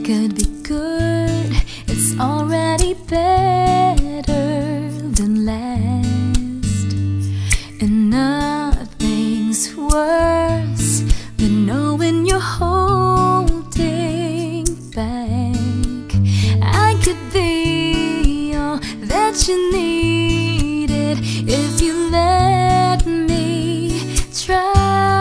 could be good. It's already better than last, and nothing's worse than knowing you're holding back. I could be all that you needed if you let me try.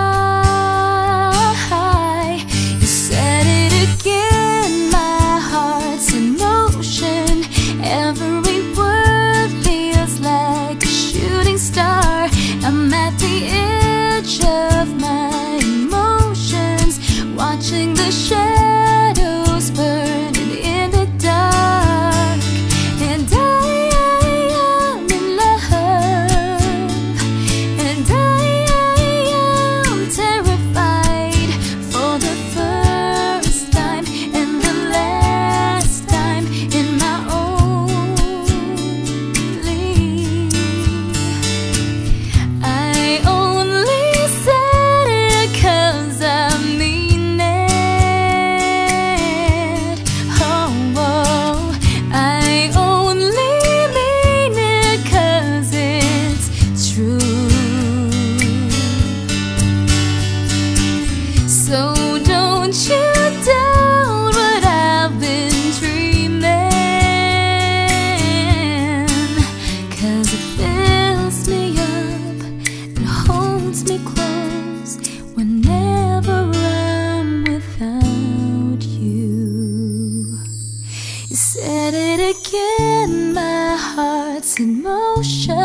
You said it again, my heart's in motion. Every word feels like a shooting star. I'm at the edge of my emotions, watching the shadows burning in the dark. And I am in love, and I am terrified for the first time and the last time in my I only said it 'cause I mean it. Oh, I only mean it 'cause it's true. So don't you doubt what I've been dreaming, 'cause it fills me up and holds me close whenever I'm without you. You said it again, my heart's in motion.